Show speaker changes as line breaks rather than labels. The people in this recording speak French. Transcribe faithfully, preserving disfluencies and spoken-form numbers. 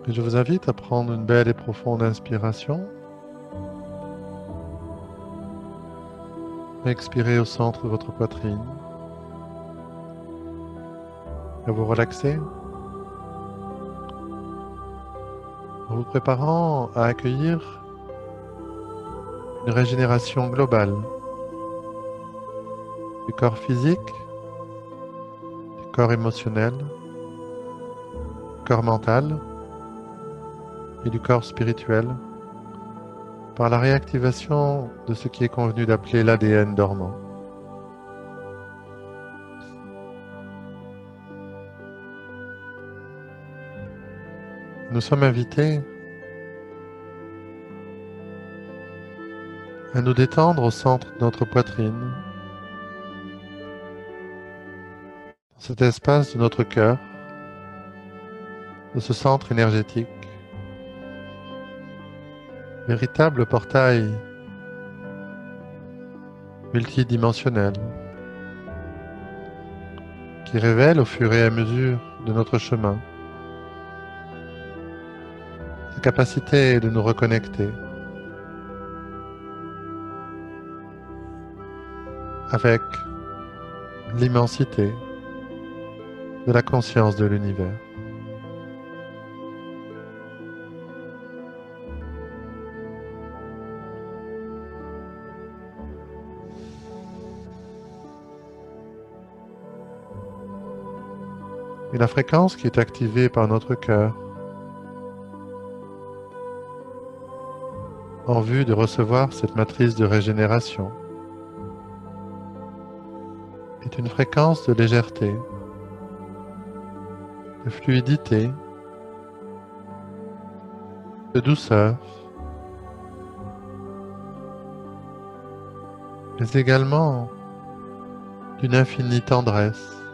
Et je vous invite à prendre une belle et profonde inspiration. Expirez au centre de votre poitrine. Et vous relaxez en vous préparant à accueillir une régénération globale du corps physique, du corps émotionnel, du corps mental et du corps spirituel par la réactivation de ce qui est convenu d'appeler l'A D N dormant. Nous sommes invités à nous détendre au centre de notre poitrine, dans cet espace de notre cœur, de ce centre énergétique, véritable portail multidimensionnel qui révèle au fur et à mesure de notre chemin sa capacité de nous reconnecter avec l'immensité de la conscience de l'univers. Et la fréquence qui est activée par notre cœur en vue de recevoir cette matrice de régénération est une fréquence de légèreté, de fluidité, de douceur, mais également d'une infinie tendresse